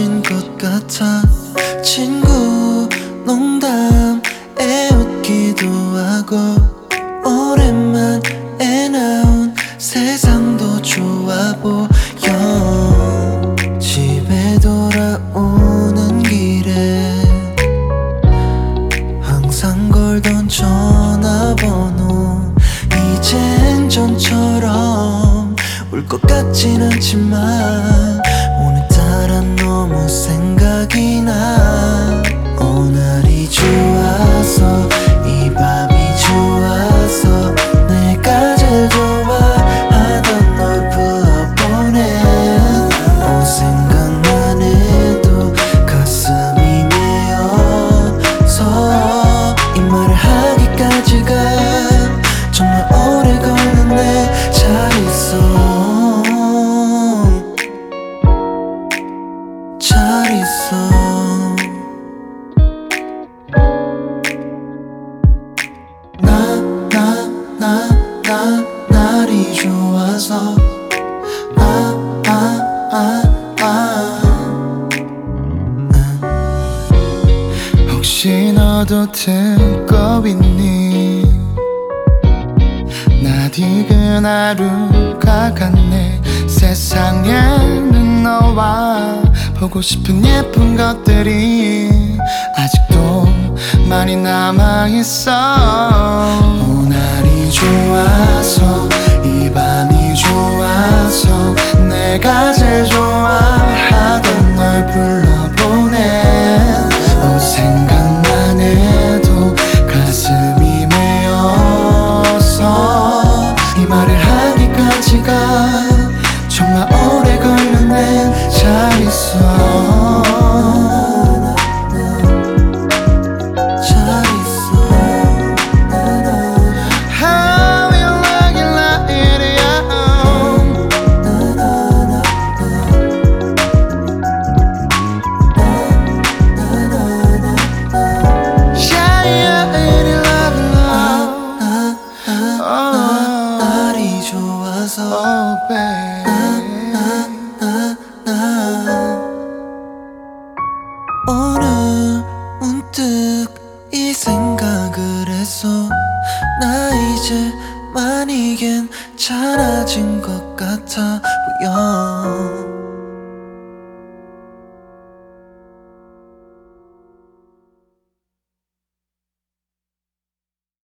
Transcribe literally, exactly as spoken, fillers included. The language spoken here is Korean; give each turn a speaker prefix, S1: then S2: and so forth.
S1: 좋아진 것 같아. 친구 농담에 웃기도 하고 오랜만에 나온 세상도 좋아 보여. 집에 돌아오는 길에 항상 걸던 전화번호 이젠 전처럼 울 것 같진 않지만 오늘따라 너무 생각이 나. 오늘이 좋아서 이 밤이 좋아서 내가 제일 좋아하던 널 불러보내. 너 생각만 해도 가슴이 메어서 이 말을 하기까지가 정말 오래 걸렸네. 잘 있어 잘 있어. 나 나 나 나 날이 좋아서 아 아 아 아 혹시 너도 듣고 있니? 낯익은 하루가 갔네. 세상에는 너와 보고 싶은 예쁜 것들이 아직도 많이 남아있어. 오늘이 좋아서 이 밤이 좋아서 내가 제일 좋아하던 널 불러보내. 너 생각만 해도 가슴이 메어서 이 말을 하기까지가 정말 오래 걸렸네. 잘 있어 잘 있어. How you like it like it, yeah. Yeah, yeah, it love, love. 날이 좋아서 oh, babe. 오늘 문득 이 생각을 했어. 나 이제 많이 괜찮아진 것 같아 보여.